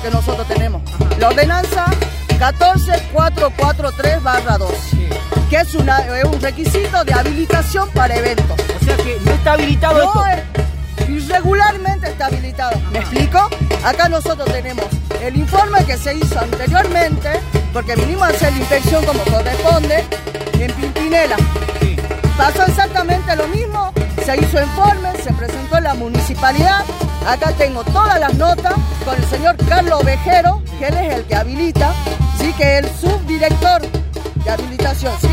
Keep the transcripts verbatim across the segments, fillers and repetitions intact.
que nosotros tenemos. La ordenanza catorce mil cuatrocientos cuarenta y tres barra dos, sí, que es, una, es un requisito de habilitación para eventos. O sea que no está habilitado no esto. Es, irregularmente está habilitado. ¿Me explico? Acá nosotros tenemos el informe que se hizo anteriormente, porque vinimos a hacer la inspección como corresponde en Pimpinela. Sí. Pasó exactamente lo mismo, se hizo informe, se presentó en la municipalidad. Acá tengo todas las notas con el señor Carlos Ovejero, que él es el que habilita, sí, que es el subdirector de habilitación, ¿sí?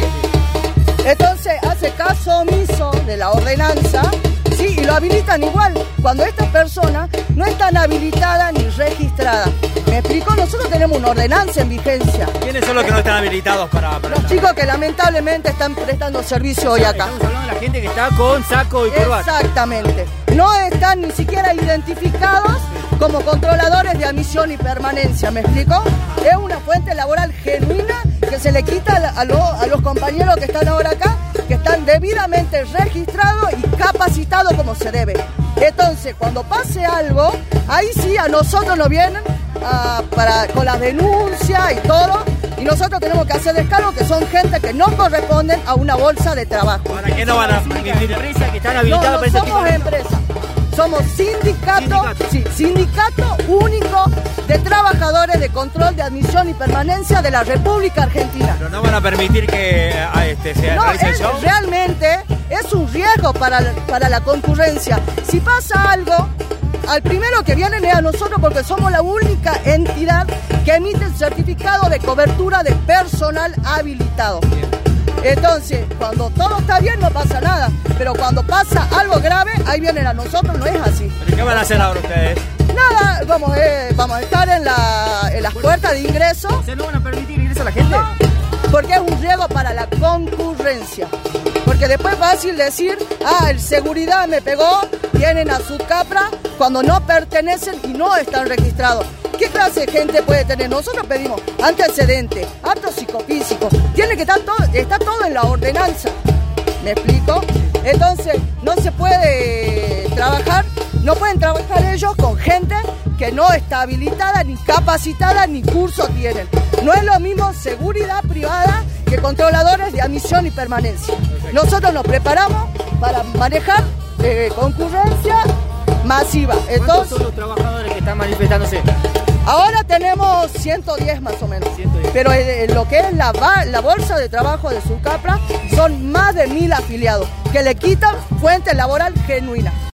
Entonces hace caso omiso de la ordenanza, sí, y lo habilitan igual, cuando estas personas no están habilitadas ni registradas. ¿Me explico? Nosotros tenemos una ordenanza en vigencia. ¿Quiénes son los que no están habilitados para...? para Los esta... chicos que lamentablemente están prestando servicio hoy acá. Estamos hablando de la gente que está con saco y corbata. Exactamente. No están ni siquiera identificados como controladores de admisión y permanencia, ¿me explico? Es una fuente laboral genuina que se le quita a, lo, a los compañeros que están ahora acá, que están debidamente registrados y capacitados como se debe. Entonces, cuando pase algo, ahí sí a nosotros nos vienen a, para, con las denuncias y todo, y nosotros tenemos que hacer descargo, que son gente que no corresponden a una bolsa de trabajo. ¿Para qué no van a permitir empresas que están habilitadas no, no para ese tipo somos de... empresas, somos sindicato, sindicato. Sí, sindicato único de trabajadores de control de admisión y permanencia de la República Argentina. Pero no van a permitir que a este, se No, realice el es, show. realmente es un riesgo para, para la concurrencia. Si pasa algo, al primero que vienen es a nosotros, porque somos la única entidad que emite el certificado de cobertura de personal habilitado. Entonces, cuando todo está bien no pasa nada, pero cuando pasa algo grave, ahí vienen a nosotros, no es así. ¿Pero qué van a hacer ahora ustedes? Nada, vamos, eh, vamos a estar en, la, en las puertas de ingreso. ¿O sea, no van a permitir ingreso a la gente? No, porque es un riesgo para la concurrencia. Porque después es fácil decir, ah, el seguridad me pegó, vienen a su capra cuando no pertenecen y no están registrados. ¿Qué clase de gente puede tener? Nosotros pedimos antecedentes, actos psicofísicos. Tiene que estar todo, está todo en la ordenanza. ¿Me explico? Entonces, no se puede trabajar, no pueden trabajar ellos con gente que no está habilitada, ni capacitada, ni curso tienen. No es lo mismo seguridad privada que controladores de admisión y permanencia. Nosotros nos preparamos para manejar eh, concurrencia masiva. ¿Cuántos Entonces, son los trabajadores que están manifestándose? ahora tenemos ciento diez más o menos, ciento diez. Pero en lo que es la, la bolsa de trabajo de Sucapra son más de mil afiliados que le quitan fuente laboral genuina.